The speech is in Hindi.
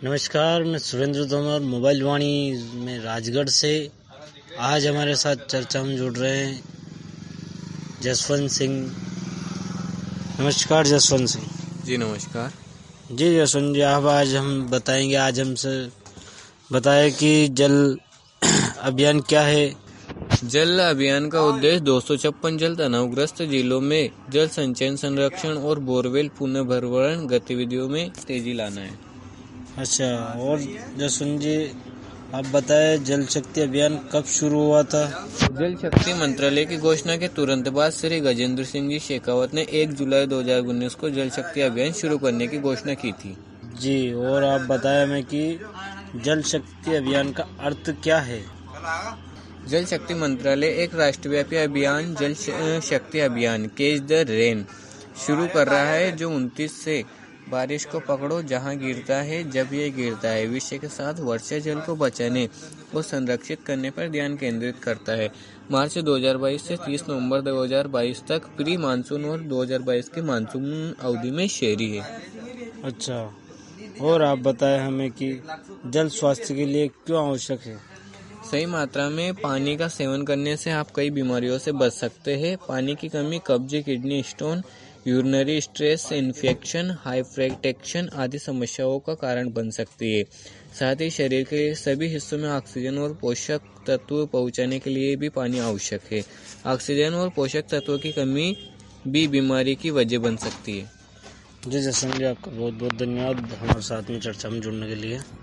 नमस्कार, मैं सुरेंद्र तोमर मोबाइल वाणी में राजगढ़ से। आज हमारे साथ चर्चा में जुड़ रहे हैं जसवंत सिंह। नमस्कार जसवंत सिंह जी। नमस्कार जी। जसवंत जी, आप आज हम बताएंगे, आज हमसे बताएं कि जल अभियान क्या है। जल अभियान का उद्देश्य 256 जल तनावग्रस्त जिलों में जल संचयन, संरक्षण और बोरवेल पुनर्भरण गतिविधियों में तेजी लाना है। अच्छा, और जसवंत जी आप बताएं, जल शक्ति अभियान कब शुरू हुआ था। जल शक्ति मंत्रालय की घोषणा के तुरंत बाद श्री गजेंद्र सिंह जी शेखावत ने 1 जुलाई 2019 को जल शक्ति अभियान शुरू करने की घोषणा की थी। जी, और आप बताएं हमें कि जल शक्ति अभियान का अर्थ क्या है। जल शक्ति मंत्रालय एक राष्ट्रव्यापी अभियान जल शक्ति अभियान कैच द रेन शुरू कर रहा है, जो 29 से बारिश को पकड़ो जहां गिरता है जब ये गिरता है विषय के साथ वर्षा जल को बचाने और संरक्षित करने पर ध्यान केंद्रित करता है। मार्च 2022 से 30 नवंबर 2022 तक प्री मानसून और 2022 की मानसून अवधि में शहरी है। अच्छा, और आप बताएं हमें कि जल स्वास्थ्य के लिए क्यों आवश्यक है। सही मात्रा में पानी का सेवन करने से आप कई बीमारियों से बच सकते हैं। पानी की कमी कब्ज, kidney stone, urinary stress infection, hypertension आदि समस्याओं का कारण बन सकती है। साथ ही शरीर के सभी हिस्सों में ऑक्सीजन और पोषक तत्व पहुंचाने के लिए भी पानी आवश्यक है। ऑक्सीजन और पोषक तत्वों की कमी भी बीमारी की वजह बन सकती है। जी जसवंत जी, आपका बहुत बहुत धन्यवाद हमारे साथ में चर्चा में जुड़ने के लिए।